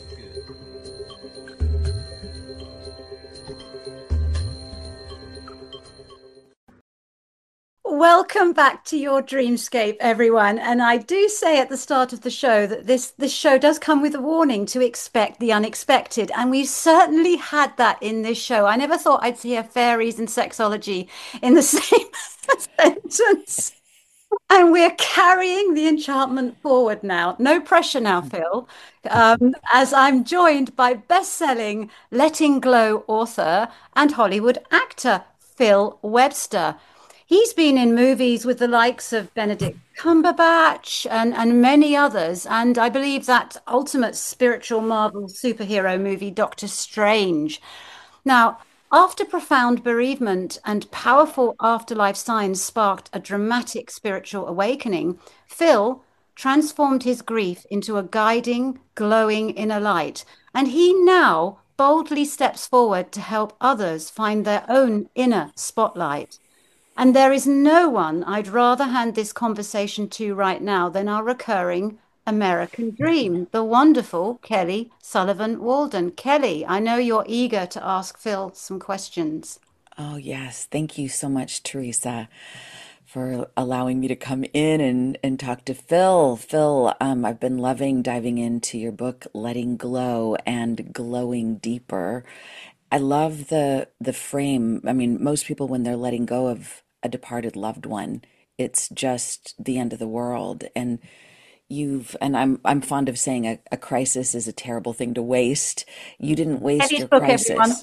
Welcome back to your dreamscape, everyone. And I do say at the start of the show that this, this show does come with a warning to expect the unexpected. And we've certainly had that in this show. I never thought I'd hear fairies and sexology in the same sentence. And we're carrying the enchantment forward now. No pressure now, Phil, um, as I'm joined by best-selling Letting Glow author and Hollywood actor, Phil Webster. He's been in movies with the likes of Benedict Cumberbatch and, and many others. And I believe that ultimate spiritual Marvel superhero movie, Doctor Strange. Now, after profound bereavement and powerful afterlife signs sparked a dramatic spiritual awakening, Phil transformed his grief into a guiding, glowing inner light. And he now boldly steps forward to help others find their own inner spotlight. And there is no one I'd rather hand this conversation to right now than our recurring American dream, the wonderful Kelly Sullivan Walden. Kelly, I know you're eager to ask Phil some questions. Oh, yes. Thank you so much, Teresa, for allowing me to come in and, and talk to Phil. Phil, um, I've been loving diving into your book, Letting Glow and Glowing Deeper. I love the the frame. I mean, most people, when they're letting go of a departed loved one, it's just the end of the world. And you've, and I'm I'm fond of saying a, a crisis is a terrible thing to waste. You didn't waste Eddie's your book, crisis.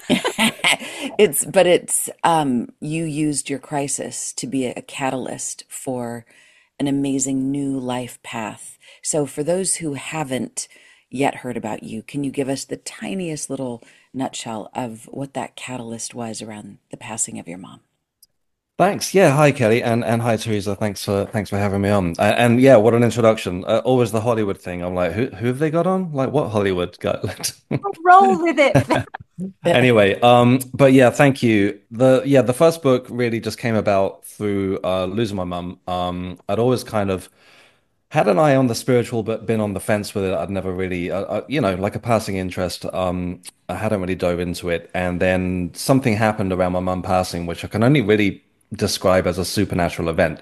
It's, but it's, um, you used your crisis to be a catalyst for an amazing new life path. So for those who haven't yet heard about you, can you give us the tiniest little nutshell of what that catalyst was around the passing of your mom? Thanks. Yeah. Hi, Kelly, and and hi, Teresa. Thanks for thanks for having me on. And, and yeah, what an introduction. Uh, always the Hollywood thing. I'm like, who who have they got on? Like, what Hollywood got? Roll with it. Anyway, um, but yeah, thank you. The yeah, the first book really just came about through uh, losing my mum. Um, I'd always kind of had an eye on the spiritual, but been on the fence with it. I'd never really, uh, uh, you know, like a passing interest. Um, I hadn't really dove into it, and then something happened around my mum passing, which I can only really describe as a supernatural event.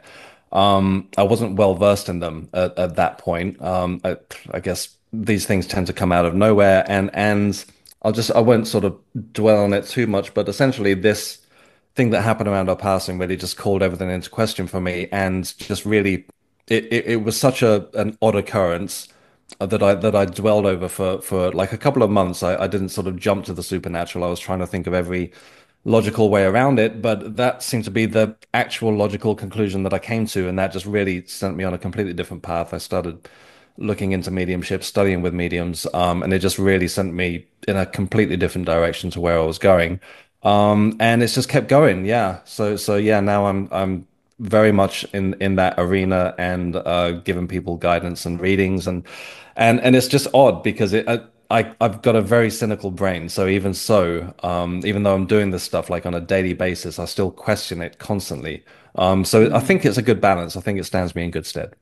Um, I wasn't well versed in them at, at that point. Um, I, I guess these things tend to come out of nowhere, and and I'll just I won't sort of dwell on it too much, but essentially this thing that happened around our passing really just called everything into question for me, and just really it it, it was such a an odd occurrence uh, that I that I dwelled over for for like a couple of months. I, I didn't sort of jump to the supernatural. I was trying to think of every logical way around it, but that seemed to be the actual logical conclusion that I came to, and that just really sent me on a completely different path. I started looking into mediumship, studying with mediums, um, and it just really sent me in a completely different direction to where I was going. Um, and it's just kept going, yeah. So, so yeah, now I'm I'm very much in in that arena and uh, giving people guidance and readings, and and and it's just odd because it. I, I, I've got a very cynical brain, so even so, um, even though I'm doing this stuff like on a daily basis, I still question it constantly. Um, so I think it's a good balance. I think it stands me in good stead.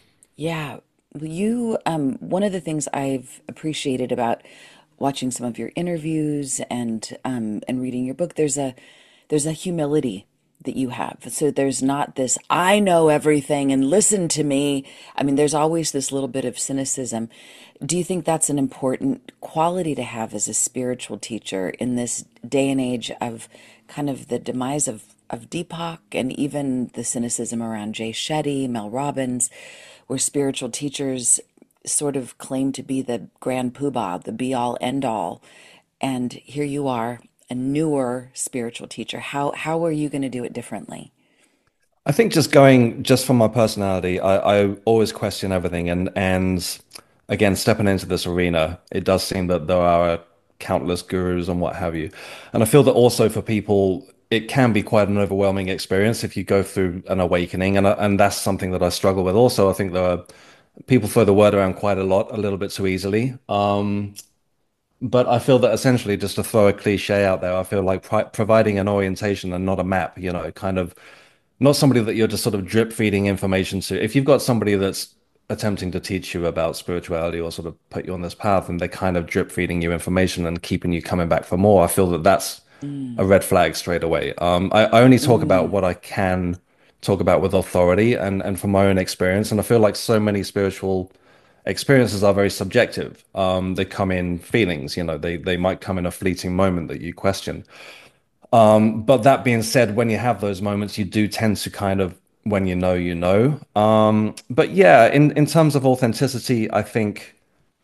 Yeah, you, um, one of the things I've appreciated about watching some of your interviews and um, and reading your book, there's a there's a humility that you have. So there's not this, I know everything and listen to me. I mean, there's always this little bit of cynicism. Do you think that's an important quality to have as a spiritual teacher in this day and age of kind of the demise of, of Deepak and even the cynicism around Jay Shetty, Mel Robbins, where spiritual teachers sort of claim to be the grand poobah, the be all end all. And here you are, a newer spiritual teacher. How how are you going to do it differently? I think just going just from my personality, I, I always question everything, and and again, stepping into this arena, it does seem that there are countless gurus and what have you. And I feel that also for people, it can be quite an overwhelming experience if you go through an awakening, and and that's something that I struggle with. Also, I think there are people throw the word around quite a lot, a little bit too easily. Um, but I feel that essentially, just to throw a cliche out there, I feel like pri providing an orientation and not a map, you know, kind of not somebody that you're just sort of drip feeding information to. If you've got somebody that's attempting to teach you about spirituality or sort of put you on this path and they're kind of drip feeding you information and keeping you coming back for more, I feel that that's a Mm, red flag straight away. Um, I, I only talk about mm, what I can talk about with authority and, and from my own experience. And I feel like so many spiritual experiences are very subjective. Um, they come in feelings, you know, they, they might come in a fleeting moment that you question. Um, but that being said, when you have those moments, you do tend to kind of, when you know, you know. Um, but yeah, in, in terms of authenticity, I think,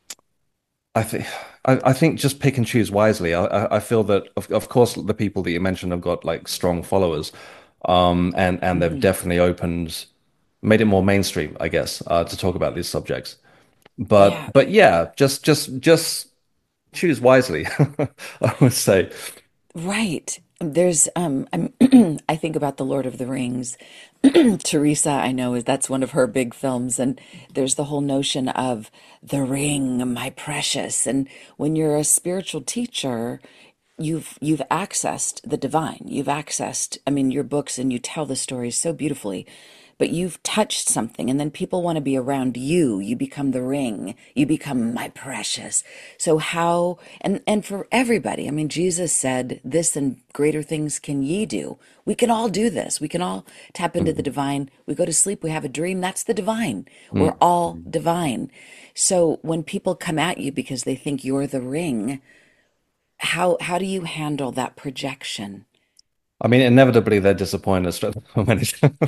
I think, I, I think just pick and choose wisely. I, I I feel that, of, of course, the people that you mentioned have got like strong followers, um, and and they've mhm. definitely opened, made it more mainstream, I guess, uh, to talk about these subjects. Yeah, But but yeah, just just just choose wisely, I would say. right. There's um I'm I think about the Lord of the Rings. Teresa, I know is that's one of her big films, and there's the whole notion of the ring, my precious. And when you're a spiritual teacher, you've you've accessed the divine. You've accessed, I mean, your books and you tell the stories so beautifully, but you've touched something and then people want to be around you. You become the ring. You become my precious. So how and and for everybody, I mean, Jesus said, this and greater things can ye do. We can all do this. We can all tap into the Mhm. divine. We go to sleep, we have a dream. That's the divine. We're Mm. all divine. So when people come at you because they think you're the ring, how how do you handle that projection? I mean, inevitably they're disappointed straight away.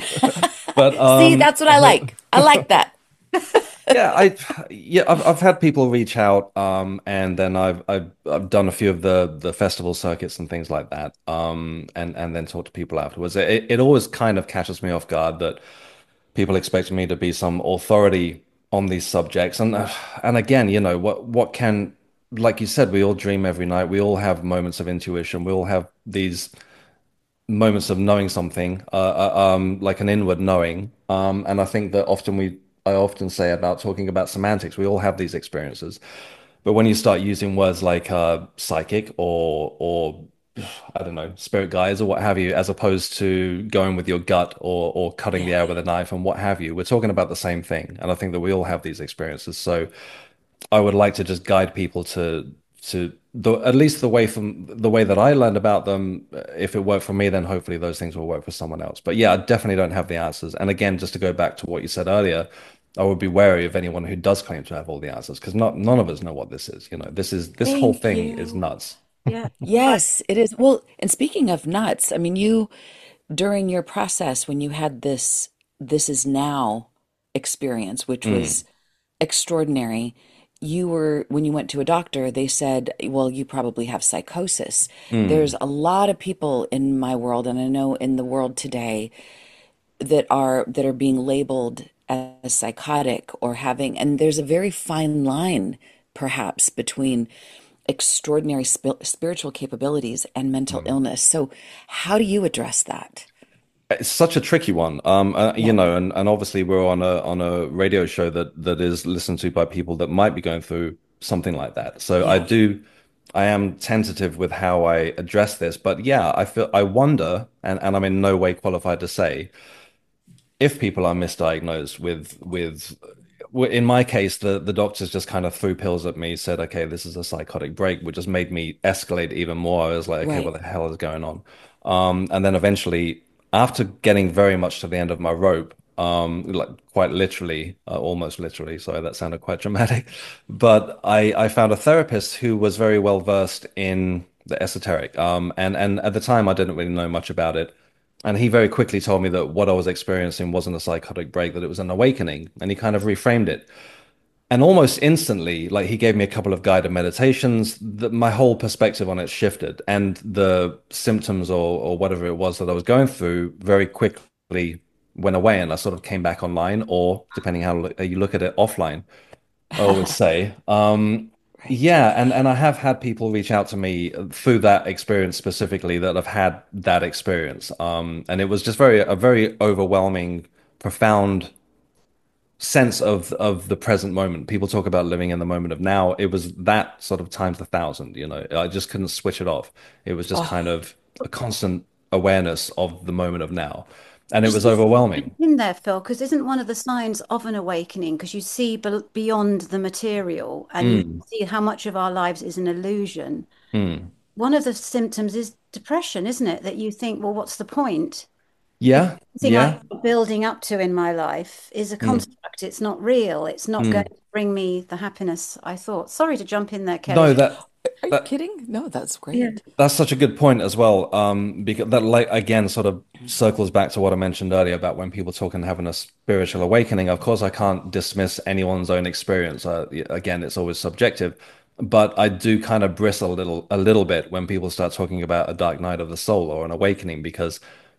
But See, um, that's what I like. I like that. yeah, I yeah, I've I've had people reach out, um, and then I've I've I've done a few of the the festival circuits and things like that, um, and and then talk to people afterwards. It it always kind of catches me off guard that people expect me to be some authority on these subjects, and uh, and again, you know, what what can, like you said, we all dream every night. We all have moments of intuition. We all have these moments of knowing something, uh, uh, um, like an inward knowing. Um, and I think that often we, I often say about talking about semantics, we all have these experiences. But when you start using words like uh, psychic or or I don't know, spirit guides or what have you, as opposed to going with your gut or or cutting the Yeah. air with a knife and what have you, we're talking about the same thing. And I think that we all have these experiences. So I would like to just guide people to to the at least the way from the way that I learned about them. If it worked for me, then hopefully those things will work for someone else. But yeah, I definitely don't have the answers. And again, just to go back to what you said earlier, I would be wary of anyone who does claim to have all the answers because not none of us know what this is. You know, this is this whole Thank thing is you. nuts. Yeah. I, Yes, it is. Well, and speaking of nuts, I mean, you during your process when you had this this is now experience, which Mm, was extraordinary, you were when you went to a doctor, they said, well, you probably have psychosis. There's mm, a lot of people in my world, and I know in the world today, that are that are being labeled as psychotic or having, and there's a very fine line perhaps between extraordinary sp spiritual capabilities and mental mm. illness. So how do you address that? It's such a tricky one. Um, uh, you Yeah. know, and, and obviously we're on a on a radio show that that is listened to by people that might be going through something like that. So I Yeah. do, I am tentative with how I address this. But yeah, I feel I wonder, and, and I'm in no way qualified to say if people are misdiagnosed with with w- in my case, the the doctors just kind of threw pills at me, said, okay, this is a psychotic break, which just made me escalate even more. I was like, okay, Right. what the hell is going on? Um, and then eventually. after getting very much to the end of my rope, um, like quite literally, uh, almost literally, sorry, that sounded quite dramatic, but I, I found a therapist who was very well versed in the esoteric. Um, and, and at the time, I didn't really know much about it. And he very quickly told me that what I was experiencing wasn't a psychotic break, that it was an awakening. And he kind of reframed it. And almost instantly, like he gave me a couple of guided meditations, that my whole perspective on it shifted. And the symptoms or or whatever it was that I was going through very quickly went away, and I sort of came back online, or depending how lo- you look at it, offline, I would say. Um, Right. yeah, and and I have had people reach out to me through that experience specifically that have had that experience. Um, and it was just very a very overwhelming, profound sense of of the present moment. People talk about living in the moment of now. It was that sort of times a thousand, you know. I just couldn't switch it off. It was just kind Oh, of a constant awareness of the moment of now. And it Just was this overwhelming. in there, Phil, because isn't one of the signs of an awakening because you see be beyond the material and you Mm, see how much of our lives is an illusion. mm. One of the symptoms is depression, isn't it? That you think, well, what's the point? If Yeah, everything I'm yeah. building up to in my life is a Mm, construct, it's not real, it's not going mm. to bring me the happiness I thought. Sorry to jump in there, No, Kerry. that are you that kidding? No, that's Yeah. great. that's such a good point as well. Um, because that like again sort of circles back to what I mentioned earlier about when people talk and having a spiritual awakening. Of course, I can't dismiss anyone's own experience. Uh, y- again, it's always subjective, but I do kind of bristle a little a little bit when people start talking about a dark night of the soul or an awakening because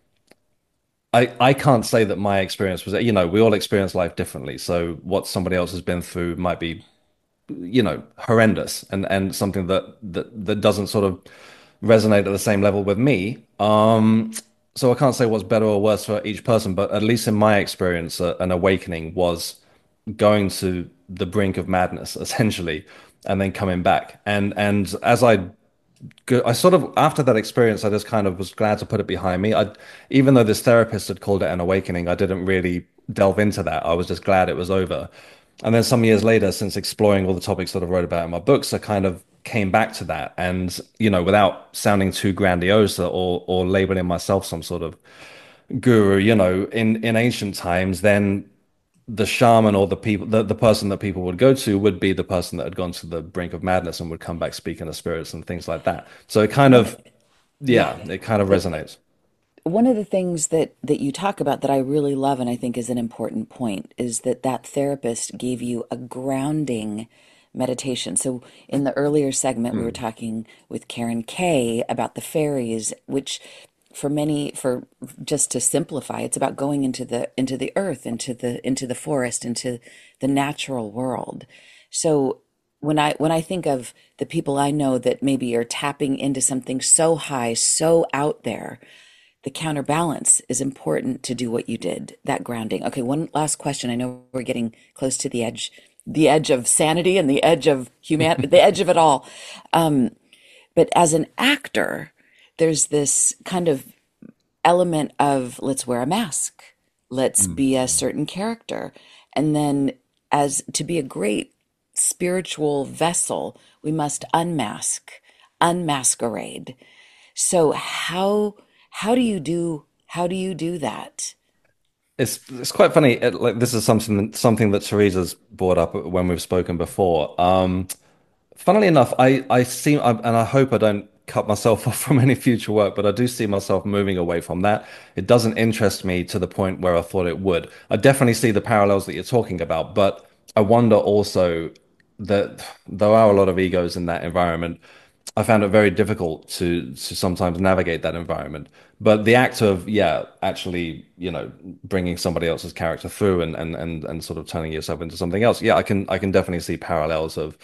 I I can't say that my experience was, you know, we all experience life differently. So what somebody else has been through might be, you know, horrendous and and something that that that doesn't sort of resonate at the same level with me. Um, so I can't say what's better or worse for each person, but at least in my experience, uh, an awakening was going to the brink of madness, essentially, and then coming back. And and as I go, I sort of after that experience, I just kind of was glad to put it behind me. I, even though this therapist had called it an awakening, I didn't really delve into that. I was just glad it was over. And then some years later, since exploring all the topics that I wrote about in my books, I kind of came back to that. And, you know, without sounding too grandiose or or labeling myself some sort of guru, you know, in in ancient times, then the shaman or the people the, the person that people would go to would be the person that had gone to the brink of madness and would come back speaking to spirits and things like that. So it kind of, Yeah. yeah, it kind of But resonates. one of the things that that you talk about that I really love and I think is an important point is that that therapist gave you a grounding meditation. So in the earlier segment, we were Mm, talking with Karen Kay about the fairies, which for many, for just to simplify, it's about going into the into the earth, into the into the forest, into the natural world. So when I when I think of the people I know that maybe are tapping into something so high, so out there, the counterbalance is important to do what you did, that grounding. Okay, one last question. I know we're getting close to the edge, the edge of sanity and the edge of human, the edge of it all. Um, but as an actor, there's this kind of element of let's wear a mask, let's mm, be a certain character. And then as to be a great spiritual vessel, we must unmask, unmasquerade. So how how do you do how do you do that? It's it's quite funny. It, like this is something something that Teresa's brought up when we've spoken before. Um, funnily enough, I I seem I, and I hope I don't cut myself off from any future work, but I do see myself moving away from that. It doesn't interest me to the point where I thought it would. I definitely see the parallels that you're talking about, but I wonder also that there are a lot of egos in that environment. I found it very difficult to to sometimes navigate that environment. But the act of, yeah, actually, you know, bringing somebody else's character through and and and and sort of turning yourself into something else, yeah, I can I can definitely see parallels of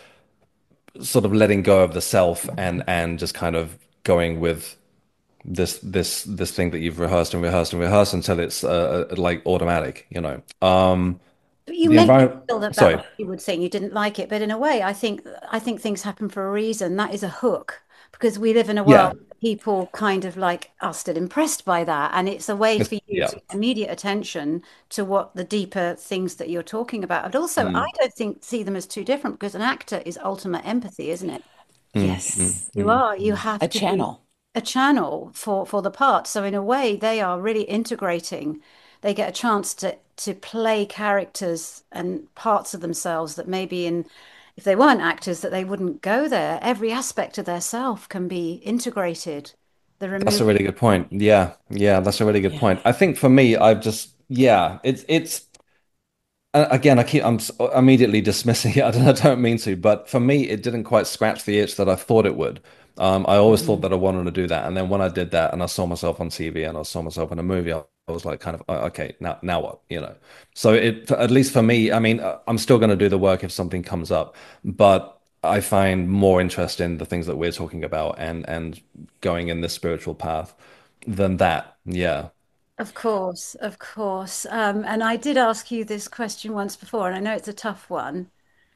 sort of letting go of the self and and just kind of going with this this this thing that you've rehearsed and rehearsed and rehearsed until it's uh, uh, like automatic, you know. Um, You the mentioned environment. Phil, that about Sorry. what you would say you didn't like it, but in a way, I think I think things happen for a reason. That is a hook because we live in a world Yeah. where people kind of like are still impressed by that, and it's a way It's, for you yeah. to get immediate attention to what the deeper things that you're talking about. And also, I Mm, don't think see them as too different because an actor is ultimate empathy, isn't it? mm, mm, Yes, You mm, are. You mm. have a to be channel. a channel for for the part. So in a way, they are really integrating. They get a chance to to play characters and parts of themselves that maybe in if they weren't actors that they wouldn't go there. Every aspect of their self can be integrated. The That's remove a really good point. Yeah, yeah, that's a really good Yeah. point. I think for me, I've just yeah, it's it's uh, again, I keep I'm s- immediately dismissing it. I don't, I don't mean to, but for me, it didn't quite scratch the itch that I thought it would. Um, I always thought Mhm. that I wanted to do that, and then when I did that, and I saw myself on T V, and I saw myself in a movie, I, I was like, kind of, "Oh, okay, now now what, you know? So it, at least for me, I mean, uh, I'm still going to do the work if something comes up, but I find more interest in the things that we're talking about, and and going in this spiritual path than that. Yeah. Of course, of course. Um, and I did ask you this question once before, and I know it's a tough one.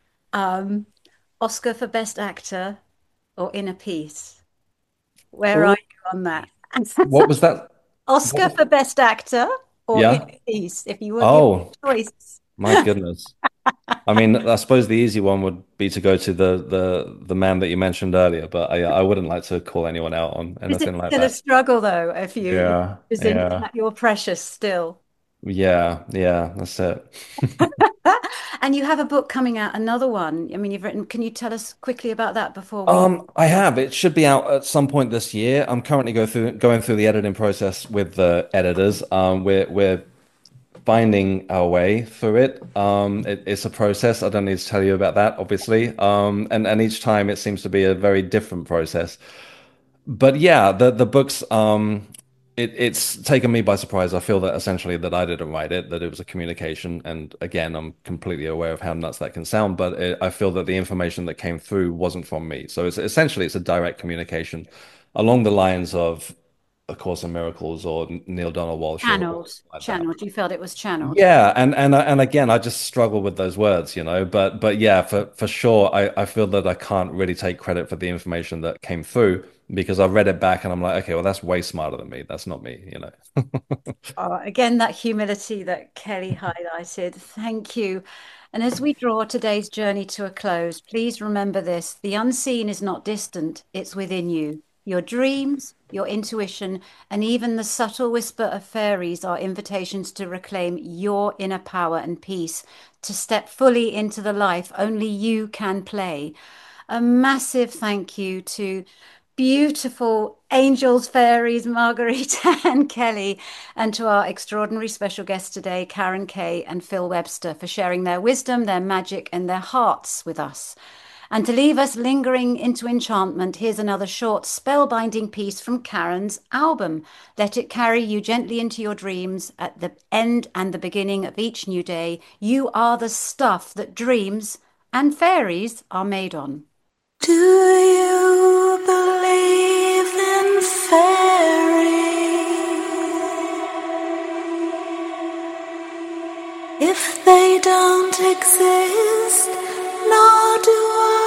Um, Oscar for Best Actor or Inner Peace? Where are Oh, you on that? what was that? What Oscar was, for Best Actor or Inner yeah. Peace, if you were given Oh, a choice. my goodness. I mean, I suppose the easy one would be to go to the the the man that you mentioned earlier, but I I wouldn't like to call anyone out on Is it anything like still a that. struggle though, if you, Yeah, is in yeah, that you're precious still? yeah, yeah. That's it. And you have a book coming out, another one. I mean, you've written, can you tell us quickly about that before we Um, I have. It should be out at some point this year. I'm currently go through going through the editing process with the editors. Um, we're we're finding our way through it. Um, it, it's a process. I don't need to tell you about that, obviously. Um, and and each time it seems to be a very different process. But yeah, the the books, um, it it's taken me by surprise. I feel that essentially that I didn't write it, that it was a communication. And again, I'm completely aware of how nuts that can sound, but it, I feel that the information that came through wasn't from me. So it's essentially it's a direct communication along the lines of A Course in Miracles or Neil Donald Walsh or, or channeled, something like that. channeled, you felt it was channeled. Yeah, and and and again, I just struggle with those words, you know. But but yeah, for for sure, I I feel that I can't really take credit for the information that came through because I read it back and I'm like, okay, well, that's way smarter than me. That's not me, you know. Oh, again, that humility that Kelly highlighted. Thank you. And as we draw today's journey to a close, please remember this: the unseen is not distant, it's within you. Your dreams, your intuition, and even the subtle whisper of fairies are invitations to reclaim your inner power and peace, to step fully into the life only you can play. A massive thank you to beautiful angels, fairies, Margarita and Kelly, and to our extraordinary special guests today, Karen Kay and Phil Webster, for sharing their wisdom, their magic, and their hearts with us. And to leave us lingering into enchantment, here's another short spellbinding piece from Karen's album. Let it carry you gently into your dreams at the end and the beginning of each new day. You are the stuff that dreams and fairies are made on. Do you believe in fairies? If they don't exist, nor do I.